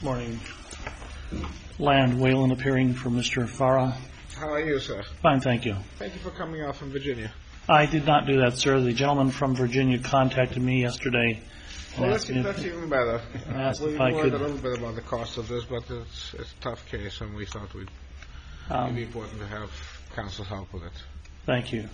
Morning. Land Whalen appearing for Mr. Farah. How are you, sir? Fine, thank you. Thank you for coming out from Virginia. I did not do that, sir. The gentleman from Virginia contacted me yesterday. Well, that's even better. We learned a little bit about the cost of this, but it's a tough case, and we thought it'd be important to have counsel help with it. Thank you.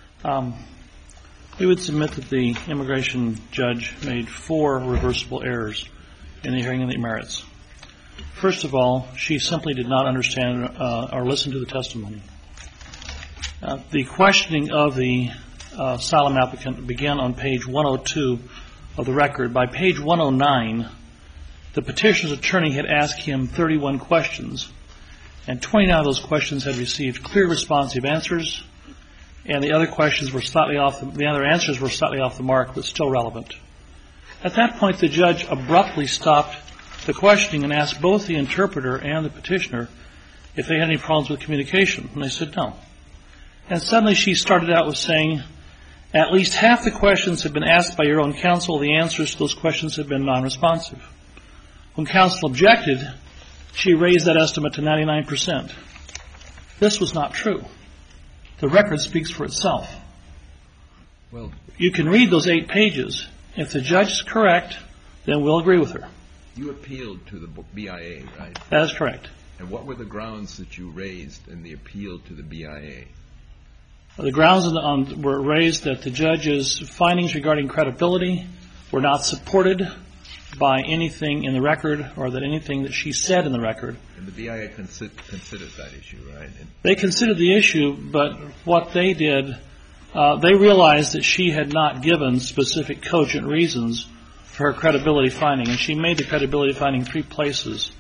We would submit that the immigration judge made 4 reversible errors in the hearing of the merits. First of all, she simply did not understand or listen to the testimony. The questioning of the asylum applicant began on page 102 of the record. By page 109, the petitioner's attorney had asked him 31 questions, and 29 of those questions had received clear, responsive answers, and the other questions were the other answers were slightly off the mark, but still relevant. At that point, the judge abruptly stopped the questioning and asked both the interpreter and the petitioner if they had any problems with communication, and they said no. And suddenly she started out with saying, at least half the questions have been asked by your own counsel. The answers to those questions have been non-responsive. When counsel objected, she raised that estimate to 99%. This was not true. The record speaks for itself. Well, you can read those 8 pages. If the judge is correct, then we'll agree with her. You appealed to the BIA, right? That is correct. And what were the grounds that you raised in the appeal to the BIA? The grounds were raised that the judge's findings regarding credibility were not supported by anything in the record or that anything that she said in the record. And the BIA considered that issue, right? They considered the issue, but what they did, they realized that she had not given specific cogent reasons for her credibility finding, and she made the credibility finding 3 places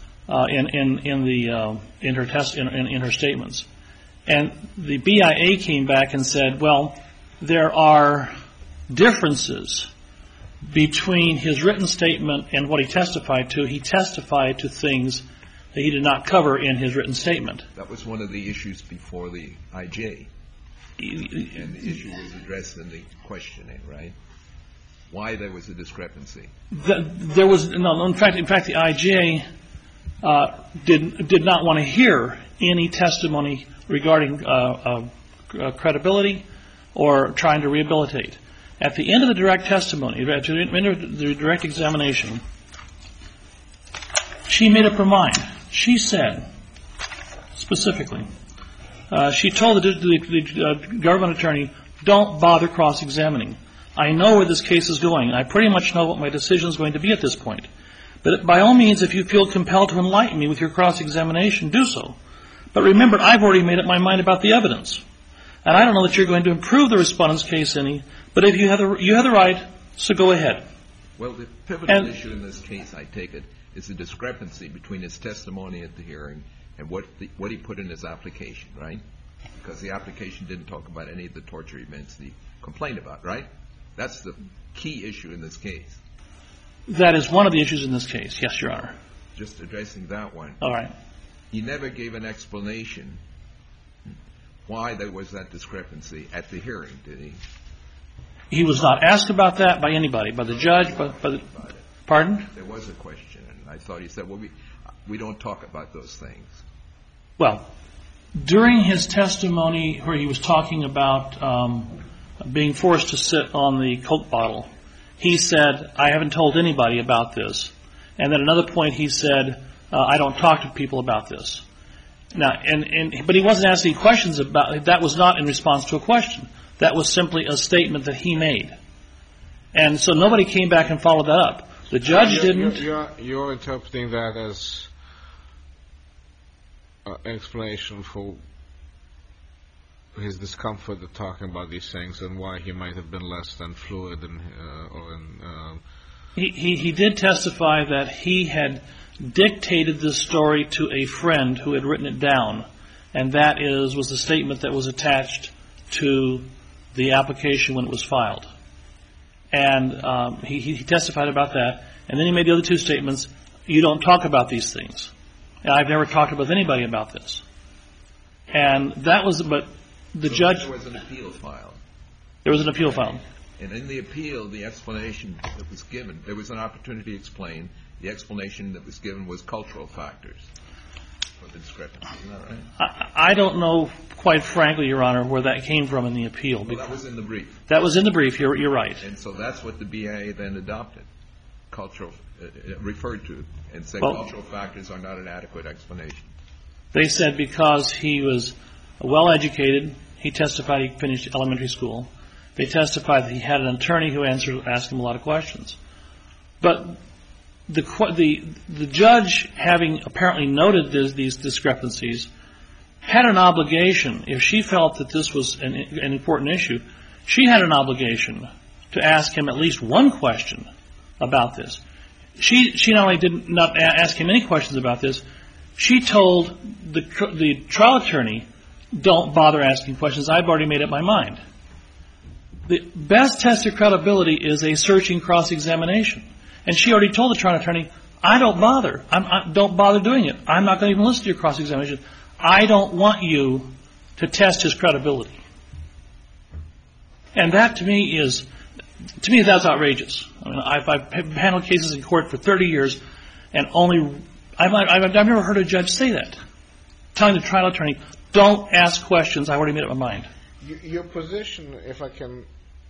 in her statements. And the BIA came back and said, well, there are differences between his written statement and what he testified to. He testified to things that he did not cover in his written statement. That was one of the issues before the IJ. And the issue was addressed in the questioning, right? Why there was a discrepancy? There was no. In fact, the IJ did not want to hear any testimony regarding credibility or trying to rehabilitate. At the end of the direct testimony, at the end of the direct examination, she made up her mind. She said, specifically, she told the government attorney, don't bother cross-examining. I know where this case is going. I pretty much know what my decision is going to be at this point. But by all means, if you feel compelled to enlighten me with your cross-examination, do so. But remember, I've already made up my mind about the evidence. And I don't know that you're going to improve the respondent's case any, but if you have the right, so go ahead. Well, the pivotal issue in this case, I take it, is the discrepancy between his testimony at the hearing and what he put in his application, right? Because the application didn't talk about any of the torture events he complained about, right? That's the key issue in this case. That is one of the issues in this case, yes, Your Honor. Just addressing that one. All right. He never gave an explanation why there was that discrepancy at the hearing, did he? He was not asked about that by anybody, by the judge, by the... Pardon? There was a question, and I thought he said, well, we don't talk about those things. Well, during his testimony where he was talking about being forced to sit on the Coke bottle, he said, I haven't told anybody about this. And at another point he said, I don't talk to people about this. Now, but he wasn't asking questions about it. That was not in response to a question. That was simply a statement that he made. And so nobody came back and followed that up. The judge didn't. You're interpreting that as an explanation for his discomfort of talking about these things and why he might have been less than fluid He did testify that he had dictated this story to a friend who had written it down, and that was the statement that was attached to the application when it was filed. And he testified about that, and then he made the other 2 statements. You don't talk about these things. And I've never talked with anybody about this. And that was, but the judge... There was an appeal filed. There was an appeal filed. And in the appeal, the explanation that was given, there was an opportunity to explain, the explanation that was given was cultural factors for the discrepancy. Isn't that right? I don't know, quite frankly, Your Honor, where that came from in the appeal. Well, that was in the brief. That was in the brief. You're right. And so that's what the BIA then adopted, cultural, referred to, and said cultural factors are not an adequate explanation. They said because he was well-educated, he testified he finished elementary school. They testified that he had an attorney who asked him a lot of questions. But the judge, having apparently noted these discrepancies, had an obligation, if she felt that this was an important issue, she had an obligation to ask him at least one question about this. She not only did not ask him any questions about this, she told the trial attorney, don't bother asking questions, I've already made up my mind. The best test of credibility is a searching cross-examination. And she already told the trial attorney, I don't bother. Don't bother doing it. I'm not going to even listen to your cross-examination. I don't want you to test his credibility. And that to me that's outrageous. I mean, I've handled cases in court for 30 years, and I've never heard a judge say that. Telling the trial attorney, don't ask questions, I already made up my mind. Your position, if I can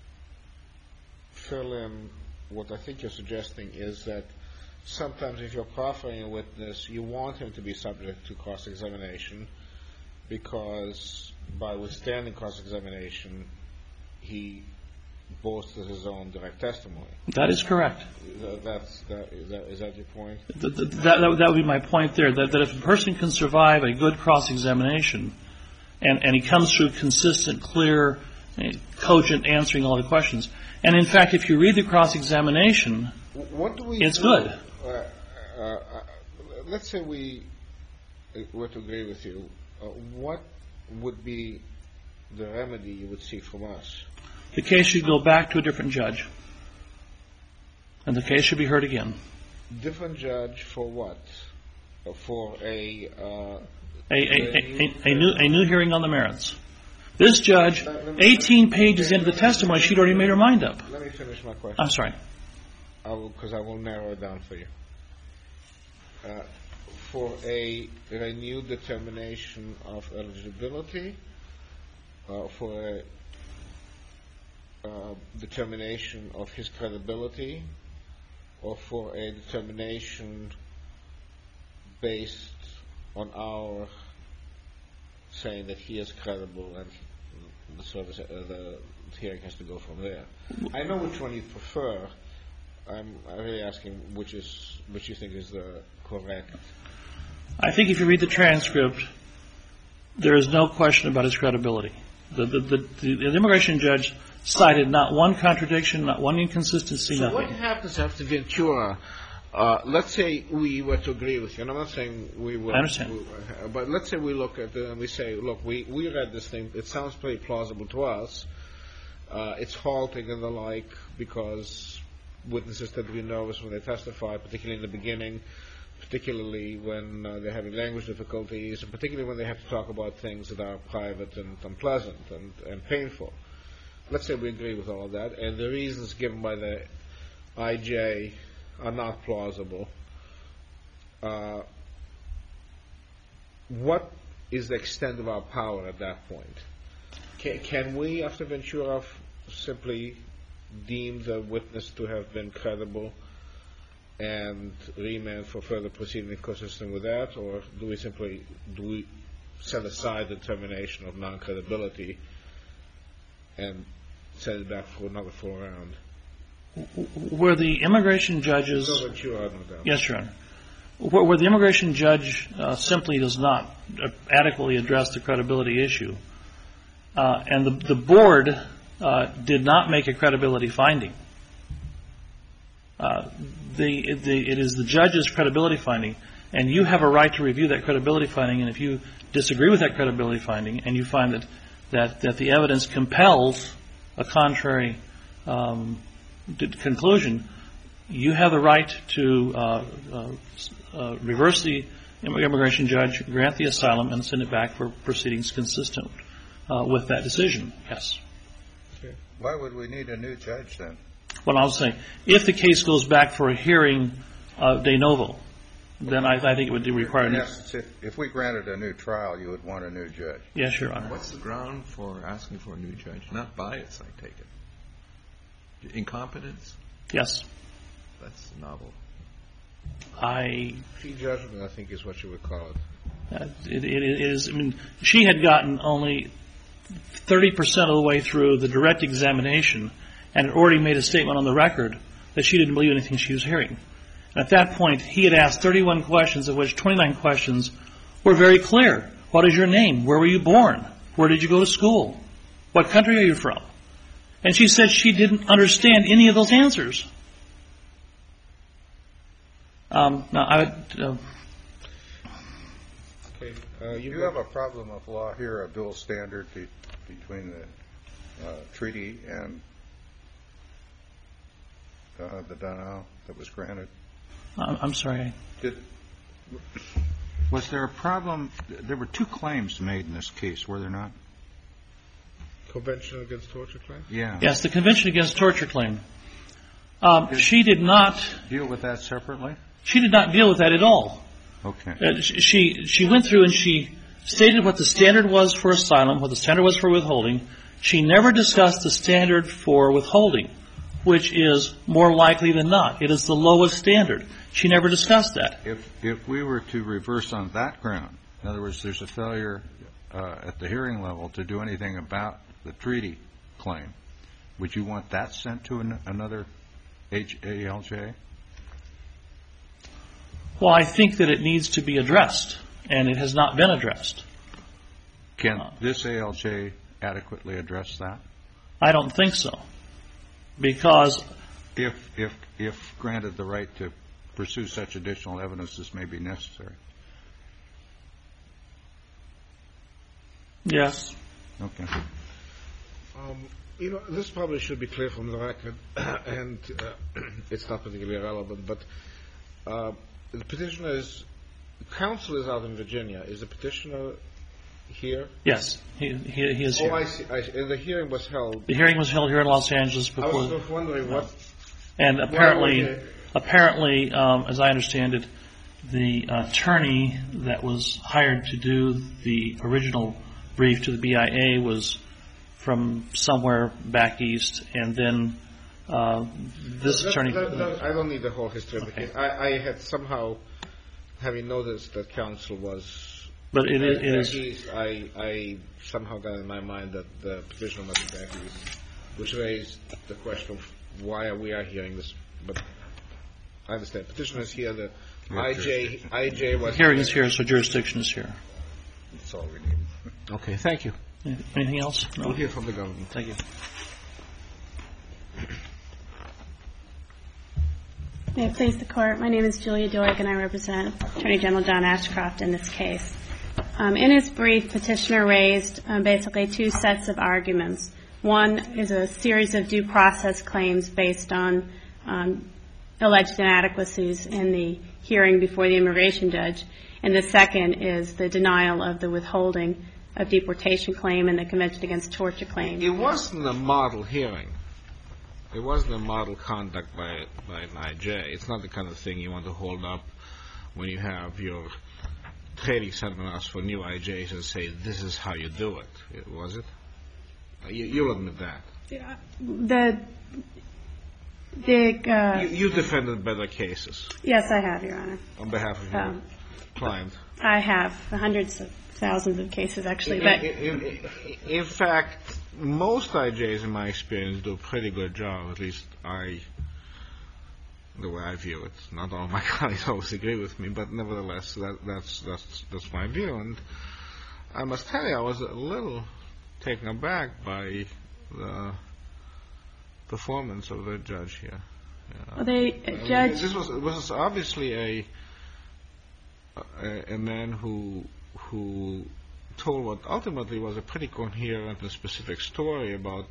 fill in what I think you're suggesting, is that sometimes if you're proffering a witness, you want him to be subject to cross-examination because by withstanding cross-examination, he boasted his own direct testimony. That is correct. Is that your point? That would be my point there, that if a person can survive a good cross-examination and he comes through consistent, clear, cogent answering all the questions, and in fact, if you read the cross-examination, it's good. Let's say we were to agree with you. What would be the remedy you would seek from us? The case should go back to a different judge, and the case should be heard again. Different judge for what? For a new hearing on the merits. This judge, 18 pages into the testimony, she'd already made her mind up. Let me finish my question. I'm sorry. Because I will narrow it down for you. For a renewed determination of eligibility, for a determination of his credibility, or for a determination based on our saying that he is credible and the hearing has to go from there. I know which one you prefer. I'm really asking which you think is the correct. I think if you read the transcript, there is no question about his credibility. The immigration judge cited not one contradiction, not one inconsistency, so nothing. What happens after Ventura? Let's say we were to agree with you, and I'm not saying we will. I understand. But let's say we look at it and we say, look, we read this thing. It sounds pretty plausible to us. It's halting and the like because witnesses tend to be nervous when they testify, particularly in the beginning, particularly when they're having language difficulties, and particularly when they have to talk about things that are private and unpleasant and painful. Let's say we agree with all of that, and the reasons given by the IJ are not plausible. What is the extent of our power at that point? Can we, after Ventura, simply deem the witness to have been credible and remand for further proceeding consistent with that, or do we set aside the determination of non-credibility and send it back for another full round? Where the immigration judges... Yes, Your Honor. Where the immigration judge simply does not adequately address the credibility issue, and the board did not make a credibility finding. It is the judge's credibility finding, and you have a right to review that credibility finding, and if you disagree with that credibility finding and you find that the evidence compels a contrary conclusion, you have the right to reverse the immigration judge, grant the asylum, and send it back for proceedings consistent with that decision. Yes. Okay. Why would we need a new judge then? Well, I'll say, if the case goes back for a hearing de novo, then I think it would require a new. Yes, if we granted a new trial, you would want a new judge. Yes, Your Honor. What's the ground for asking for a new judge? Not bias, I take it. Incompetence? Yes. That's novel. Free judgment, I think, is what you would call it. It is. I mean, she had gotten only 30% of the way through the direct examination and had already made a statement on the record that she didn't believe anything she was hearing. And at that point, he had asked 31 questions, of which 29 questions were very clear. What is your name? Where were you born? Where did you go to school? What country are you from? And she said she didn't understand any of those answers. Now, Okay. You have a problem of law here, a dual standard between the treaty and the denial that was granted. I'm sorry. Was there a problem? There were two claims made in this case, were there not? Convention Against Torture claim? Yeah. Yes, the Convention Against Torture claim. She did not deal with that separately? She did not deal with that at all. Okay. She went through and she stated what the standard was for asylum, what the standard was for withholding. She never discussed the standard for withholding, which is more likely than not. It is the lowest standard. She never discussed that. If we were to reverse on that ground, in other words, there's a failure at the hearing level to do anything about the treaty claim, would you want that sent to another ALJ? Well, I think that it needs to be addressed, and it has not been addressed. Can this ALJ adequately address that? I don't think so. Because if granted the right to pursue such additional evidence as may be necessary. Yes. Okay. This probably should be clear from the record, and it's not particularly relevant, but the petitioner's counsel is out in Virginia. Is the petitioner here? Yes, he is here. Oh, I see. And the hearing was held. The hearing was held here in Los Angeles I before. was just wondering what. And apparently, as I understand it, the attorney that was hired to do the original brief to the BIA was from somewhere back east, and then this attorney. I don't need the whole history of the case. I had somehow, having noticed that counsel was. But it is. East, I somehow got in my mind that the petitioner must be back east, which raised the question of why we are hearing this. But I understand. Petitioner is here. The IJ was. Hearing is here, so jurisdiction is here. That's all we need. Okay, thank you. Anything else? No. We'll hear from the government. Thank you. May it please the Court. My name is Julia Doig, and I represent Attorney General John Ashcroft in this case. In his brief, petitioner raised basically two sets of arguments. One is a series of due process claims based on alleged inadequacies in the hearing before the immigration judge, and the second is the denial of the withholding of deportation claim and the Convention Against Torture claim. It wasn't a model hearing. It wasn't a model conduct by an IJ. It's not the kind of thing you want to hold up when you have your training seminars for new IJs and say, this is how you do it. Was it? You'll admit that. You defended better cases. Yes, I have, Your Honor. On behalf of your client. I have hundreds of thousands of cases, actually. But in fact, most IJs, in my experience, do a pretty good job. At least the way I view it. Not all my colleagues always agree with me, but nevertheless, that's my view. And I must tell you, I was a little taken aback by the performance of the judge here. This was obviously a man who told what ultimately was a pretty coherent and specific story about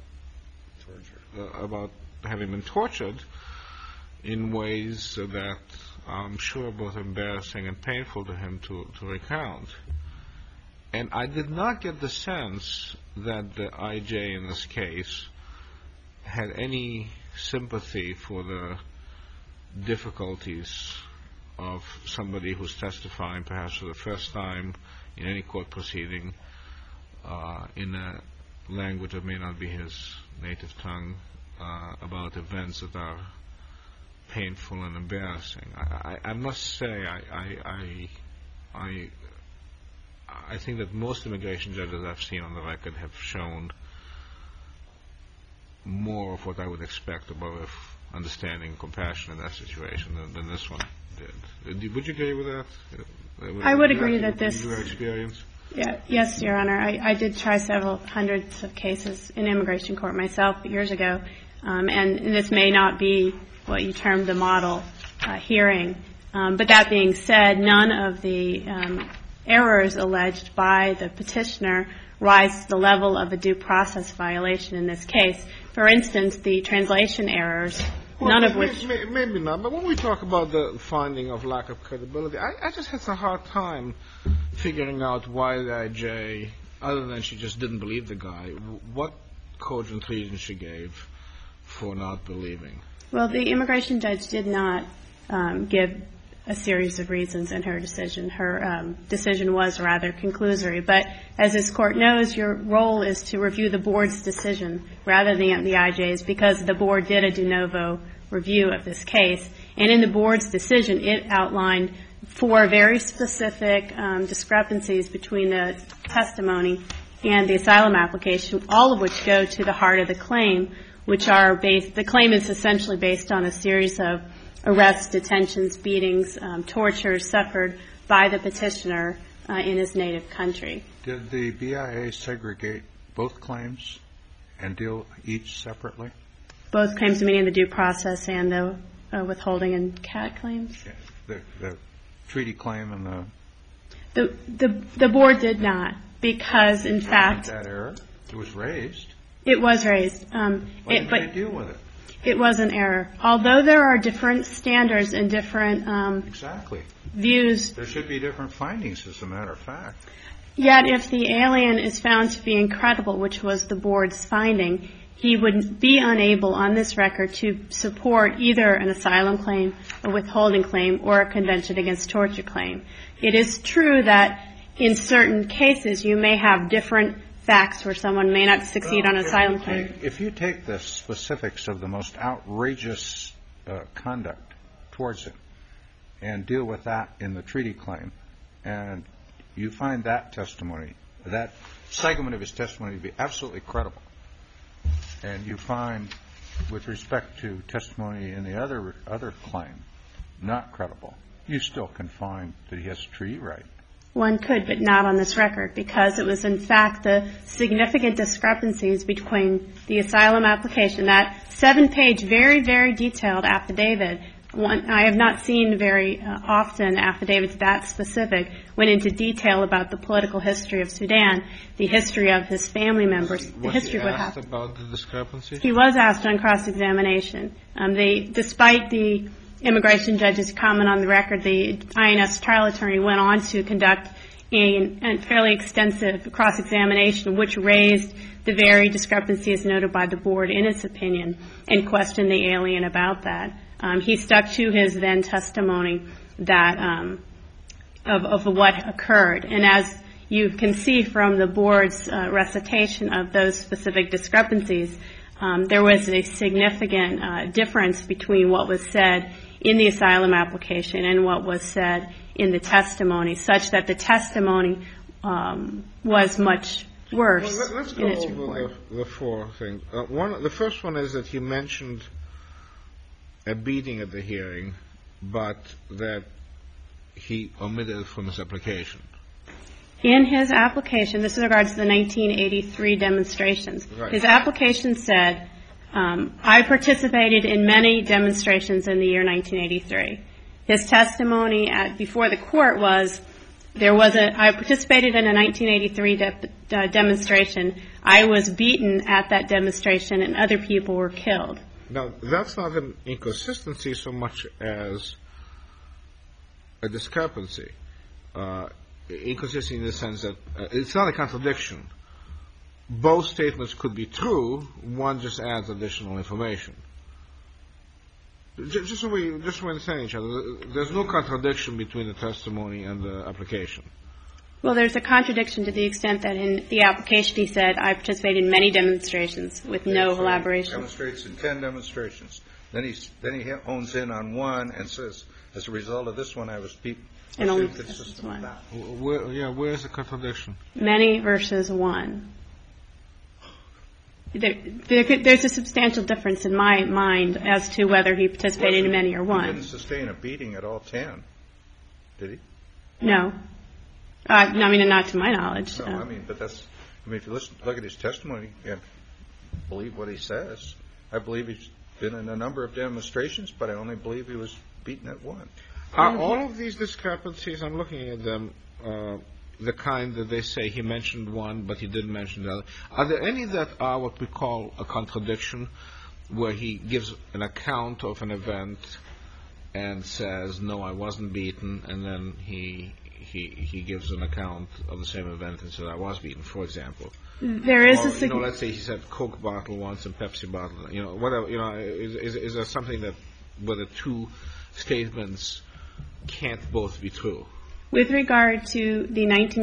having been tortured in ways that I'm sure are both embarrassing and painful to him to recount. And I did not get the sense that the IJ in this case had any sympathy for the difficulties of somebody who's testifying perhaps for the first time in any court proceeding in a language that may not be his native tongue about events that are painful and embarrassing. I must say I think that most immigration judges I've seen on the record have shown more of what I would expect about understanding and compassion in that situation than this one did. Would you agree with that? I would agree that this... Your experience? Yes, Your Honor. I did try several hundreds of cases in immigration court myself years ago, and this may not be what you termed the model hearing. But that being said, none of the errors alleged by the petitioner rise to the level of a due process violation in this case. For instance, the translation errors, none of which... Maybe not, but when we talk about the finding of lack of credibility, I just had a hard time figuring out why the IJ, other than she just didn't believe the guy, what cogent reason she gave for not believing. Well, the immigration judge did not give a series of reasons in her decision. Her decision was rather conclusory. But as this Court knows, your role is to review the Board's decision rather than the IJ's, because the Board did a de novo review of this case. And in the Board's decision, it outlined 4 very specific discrepancies between the testimony and the asylum application, all of which go to the heart of the claim, which are based... The claim is essentially based on a series of arrests, detentions, beatings, tortures suffered by the petitioner in his native country. Did the BIA segregate both claims and deal each separately? Both claims, meaning the due process and the withholding and CAT claims? The treaty claim and the... The Board did not, because, in fact... That error? It was raised. It was raised. Why didn't they deal with it? It was an error. Although there are different standards and different exactly. views... There should be different findings, as a matter of fact. Yet, if the alien is found to be incredible, which was the Board's finding, he would be unable on this record to support either an asylum claim, a withholding claim, or a Convention Against Torture claim. It is true that in certain cases you may have different facts where someone may not succeed on an asylum claim. If you take the specifics of the most outrageous conduct towards him and deal with that in the treaty claim, and you find that testimony, that segment of his testimony to be absolutely credible, and you find, with respect to testimony in the other claim, not credible, you still can find that he has a treaty right. One could, but not on this record, because it was, in fact, the significant discrepancies between the asylum application, that 7-page, very, very detailed affidavit. I have not seen very often affidavits that specific, went into detail about the political history of Sudan, the history of his family members, the history of what happened. Was he asked about the discrepancies? He was asked on cross-examination. Despite the immigration judge's comment on the record, the INS trial attorney went on to conduct a fairly extensive cross-examination, which raised the very discrepancies noted by the Board in its opinion and questioned the alien about that. He stuck to his then testimony that of what occurred. And as you can see from the Board's recitation of those specific discrepancies, there was a significant difference between what was said in the asylum application and what was said in the testimony, such that the testimony was much worse. Well, let's go over the 4 things. The first one is that he mentioned a beating at the hearing, but that he omitted it from his application. In his application, this is in regards to the 1983 demonstrations, right. His application said, I participated in many demonstrations in the year 1983. His testimony before the court was, I participated in a 1983 demonstration. I was beaten at that demonstration and other people were killed. Now, that's not an inconsistency so much as a discrepancy. Inconsistency in the sense that it's not a contradiction. Both statements could be true. One just adds additional information. Just so we understand each other, there's no contradiction between the testimony and the application. Well, there's a contradiction to the extent that in the application he said, I participated in many demonstrations with no elaboration. Demonstrates in 10 demonstrations. Then he hones in on one and says, as a result of this one, I was beat. And only one. Where's the contradiction? Many versus one. There's a substantial difference in my mind as to whether he participated in many or one. He didn't sustain a beating at all 10, did he? No. I mean, not to my knowledge. No, but if you look at his testimony and believe what he says, I believe he's been in a number of demonstrations, but I only believe he was beaten at one. Are all of these discrepancies, I'm looking at them, the kind that they say he mentioned one, but he didn't mention the other? Are there any that are what we call a contradiction, where he gives an account of an event and says, no, I wasn't beaten, and then he gives an account of the same event and says, I was beaten, for example? There is let's say he said Coke bottle once and Pepsi bottle, whatever, is there something that where the two statements can't both be true? With regard to the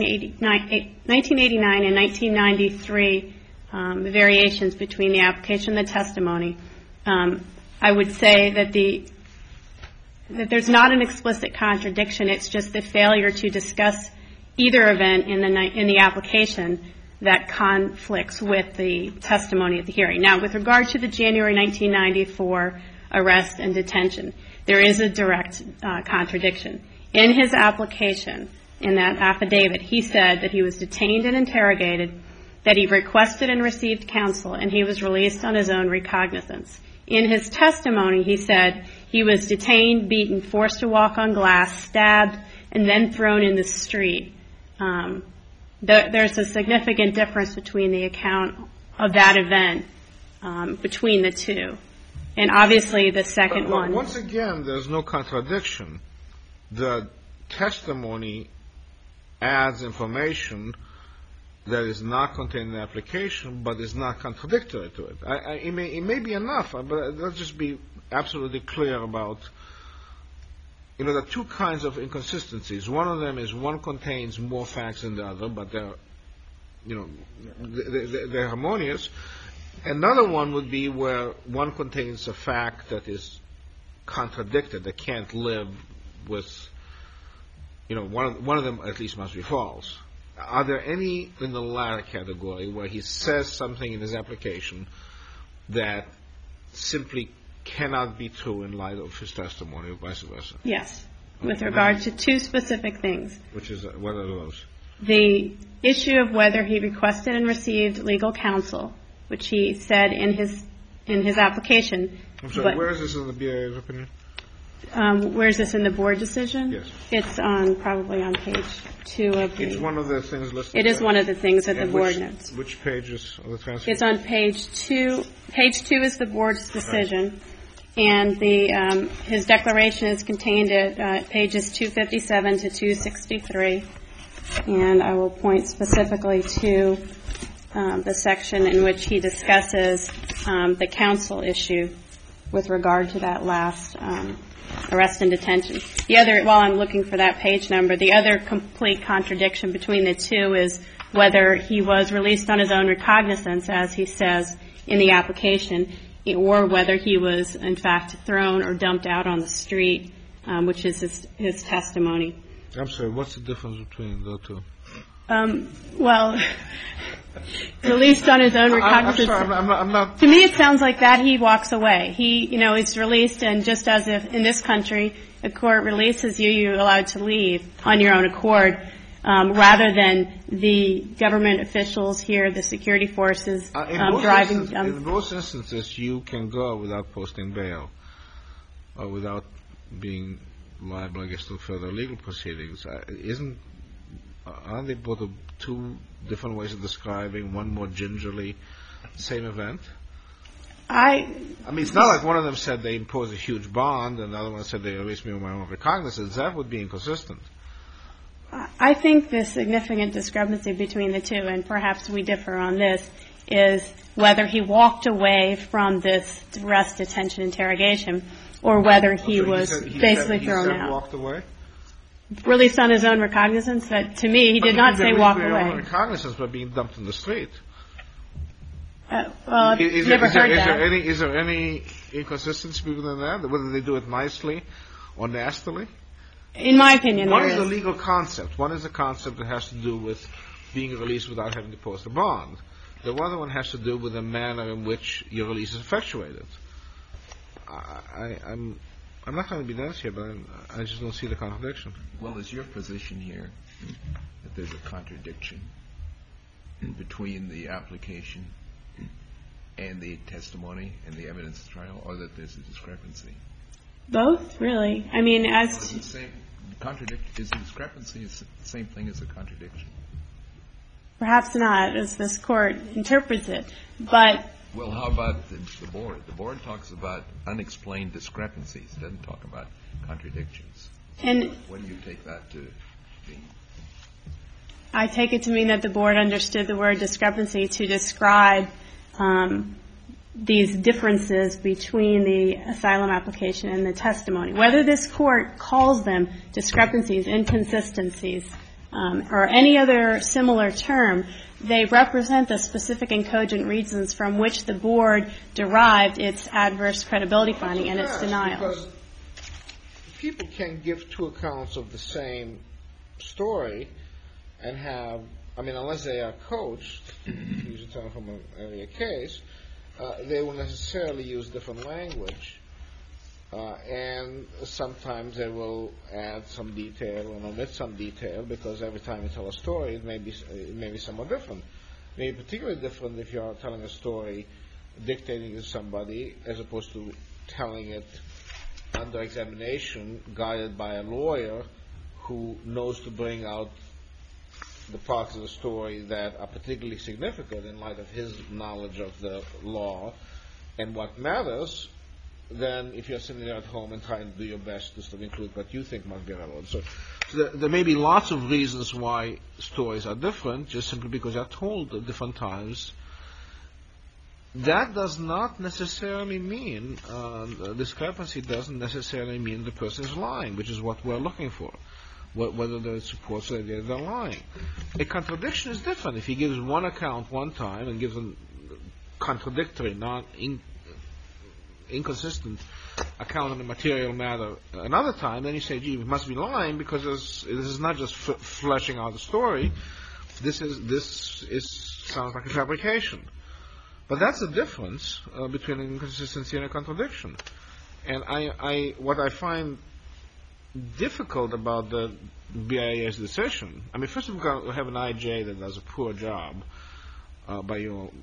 1989 and 1993 variations between the application and the testimony, I would say that there's not an explicit contradiction. It's just the failure to discuss either event in the application that conflicts with the testimony at the hearing. Now, with regard to the January 1994 arrest and detention, there is a direct contradiction. In his application, in that affidavit, he said that he was detained and interrogated, that he requested and received counsel, and he was released on his own recognizance. In his testimony, he said he was detained, beaten, forced to walk on glass, stabbed, and then thrown in the street. There's a significant difference between the account of that event between the two. And obviously the second one. Once again, there's no contradiction. The testimony adds information that is not contained in the application, but is not contradictory to it. It may be enough, but let's just be absolutely clear about, there are two kinds of inconsistencies. One of them is one contains more facts than the other, but they're harmonious. Another one would be where one contains a fact that is contradicted, that can't live with, one of them at least must be false. Are there any in the latter category where he says something in his application that simply cannot be true in light of his testimony, or vice versa? Yes, with regard to two specific things. What are those? The issue of whether he requested and received legal counsel, which he said in his application. I'm sorry, where is this in the BIA's opinion? Where is this in the board decision? Yes. It's probably on page 2 of the... It's one of the things listed. It is one of the things that the board notes. Which pages of the transcript? It's on page 2. Page 2 is the board's decision. Right. And his declaration is contained at pages 257 to 263. And I will point specifically to the section in which he discusses the counsel issue with regard to that last arrest and detention. While I'm looking for that page number, the other complete contradiction between the two is whether he was released on his own recognizance, as he says in the application, or whether he was, in fact, thrown or dumped out on the street, which is his testimony. I'm sorry, what's the difference between the two? Well, released on his own recognizance. I'm sorry, I'm not. To me, it sounds like that he walks away. He, is released, and just as if in this country a court releases you, you're allowed to leave on your own accord, rather than the government officials here, the security forces driving. In most instances, you can go without posting bail, or without being liable, I guess, to further legal proceedings. Aren't they both two different ways of describing one more gingerly same event? It's not like one of them said they imposed a huge bond and the other one said they released me on my own recognizance. That would be inconsistent. I think the significant discrepancy between the two, and perhaps we differ on this, is whether he walked away from this arrest, detention, interrogation, or whether he So was he basically said thrown out. Walked away? Released on his own recognizance, that to me, he did not say walk away. Recognizance by being dumped in the street. Well, I've never heard that. Is there any inconsistency between that? Whether they do it nicely or nastily? In my opinion, One there is the is. legal concept. One is a concept that has to do with being released without having to post a bond. The other one has to do with the manner in which your release is effectuated. I'm not trying to be nice here, but I just don't see the contradiction. Well, is your position here that there's a contradiction between the application and the testimony and the evidence trial, or that there's a discrepancy? Both, really. I mean, Is the same is the discrepancy the same thing as a contradiction? perhaps not, as this court interprets it, but Well, how about the board? The board talks about unexplained discrepancies. It doesn't talk about contradictions. and What do you take that to mean? I take it to mean that the board understood the word discrepancy to describe these differences between the asylum application and the testimony. Whether this court calls them discrepancies, inconsistencies, or any other similar term, they represent the specific and cogent reasons from which the board derived its adverse credibility finding and its denial. Because people can give two accounts of the same story and have, I mean, unless they are coached, to use a term from an earlier case, they will necessarily use different language. And sometimes they will add some detail and omit some detail, because every time you tell a story, it may be somewhat different. It may be particularly different if you are telling a story, dictating to somebody, as opposed to telling it under examination, guided by a lawyer who knows to bring out the parts of the story that are particularly significant in light of his knowledge of the law and what matters, than if you're sitting there at home and trying to do your best to sort of include what you think must be relevant. So there may be lots of reasons why stories are different, just simply because they're told at different times. That does not necessarily mean, discrepancy doesn't necessarily mean the person is lying, which is what we're looking for. Whether there supports the idea that they're lying. A contradiction is different. If he gives one account one time and gives a contradictory, inconsistent account on a material matter another time, then you say, gee, he must be lying, because this is not just fleshing out the story. This sounds like a fabrication. But that's the difference between an inconsistency and a contradiction. And what I find difficult about the BIA's decision, I mean, first of all, we have an IJ that does a poor job by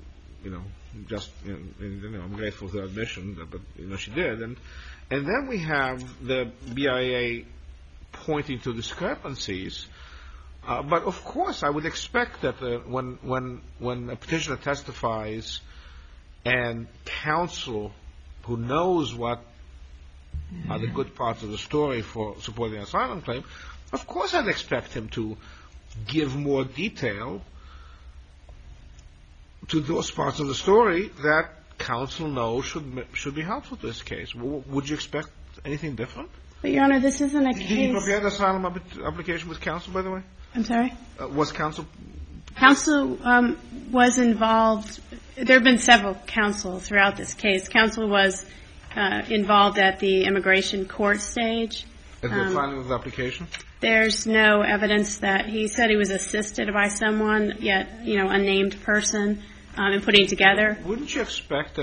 I'm grateful for the admission, but she did, and then we have the BIA pointing to discrepancies. But of course, I would expect that when a petitioner testifies and counsel who knows what are the good parts of the story for supporting an asylum claim, of course I'd expect him to give more detail to those parts of the story that counsel knows should be helpful to this case. Would you expect anything different? But, Your Honor, this isn't a Did case... you prepare the asylum application with counsel, by the way? I'm sorry? Was counsel... Counsel was involved. There have been several counsel throughout this case. Counsel was involved at the immigration court stage. At the filing of the application? There's no evidence that he said he was assisted by someone, yet, unnamed person, in putting together. Wouldn't you expect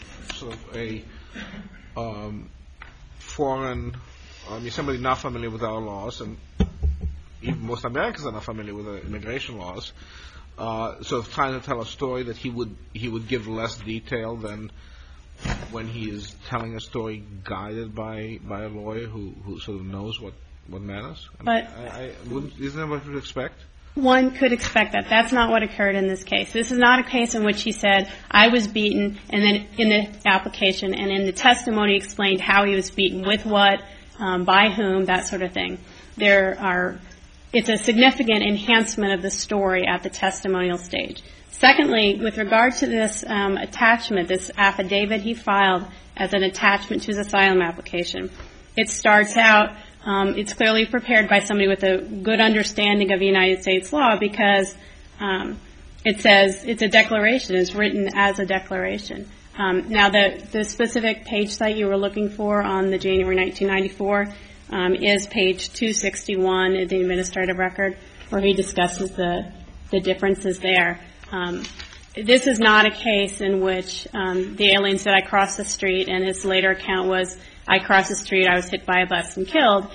foreign, somebody not familiar with our laws, and even most Americans are not familiar with the immigration laws, sort of trying to tell a story that he would give less detail than when he is telling a story guided by a lawyer who sort of knows what matters? But isn't that what you would expect? One could expect that. That's not what occurred in this case. This is not a case in which he said, I was beaten, and then in the application and in the testimony explained how he was beaten, with what, by whom, that sort of thing. There are it's a significant enhancement of the story at the testimonial stage. Secondly, with regard to this attachment, this affidavit he filed as an attachment to his asylum application, it starts out, it's clearly prepared by somebody with a good understanding of United States law because it says it's a declaration, it's written as a declaration. Now, the specific page site you were looking for on the January 1994 is page 261 of the administrative record, where he discusses the differences there. This is not a case in which the alien said, I crossed the street, and his later account was, I crossed the street, I was hit by a bus and killed.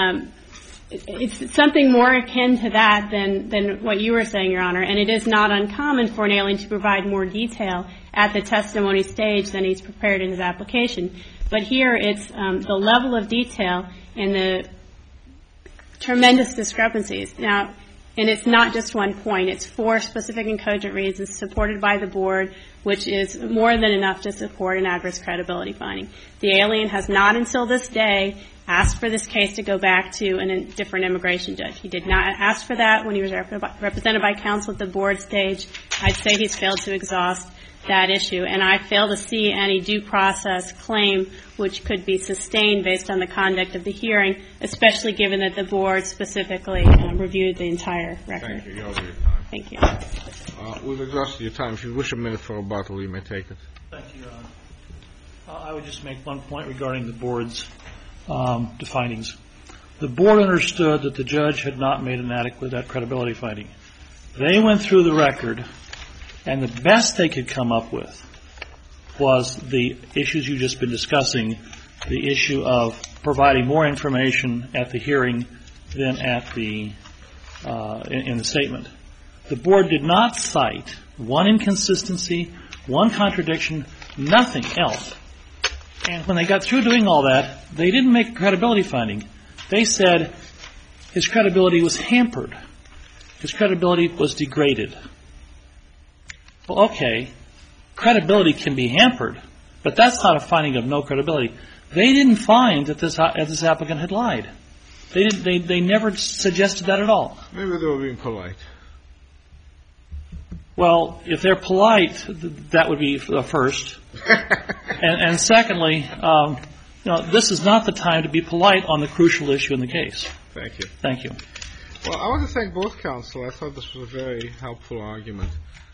It's something more akin to that than what you were saying, Your Honor, and it is not uncommon for an alien to provide more detail at the testimony stage than he's prepared in his application. But here it's the level of detail and the tremendous discrepancies. Now, and it's not just one point. It's 4 specific and cogent reasons supported by the board, which is more than enough to support an adverse credibility finding. The alien has not until this day asked for this case to go back to a different immigration judge. He did not ask for that when he was represented by counsel at the board stage. I'd say he's failed to exhaust that issue, and I fail to see any due process claim which could be sustained based on the conduct of the hearing, especially given that the board specifically reviewed the entire record. Thank you. You're over your time. Thank you. We've exhausted your time. If you wish a minute for rebuttal, you may take it. Thank you, Your Honor. I would just make one point regarding the board's findings. The board understood that the judge had not made an adequate credibility finding. They went through the record, and the best they could come up with was the issues you've just been discussing, the issue of providing more information at the hearing than at the in the statement. The board did not cite one inconsistency, one contradiction, nothing else. And when they got through doing all that, they didn't make a credibility finding. They said his credibility was hampered. His credibility was degraded. Well, okay, credibility can be hampered, but that's not a finding of no credibility. They didn't find that this applicant had lied. They never suggested that at all. Maybe they were being polite. Well, if they're polite, that would be the first. And secondly, this is not the time to be polite on the crucial issue in the case. Thank you. Thank you. Well, I want to thank both counsel. I thought this was a very helpful argument.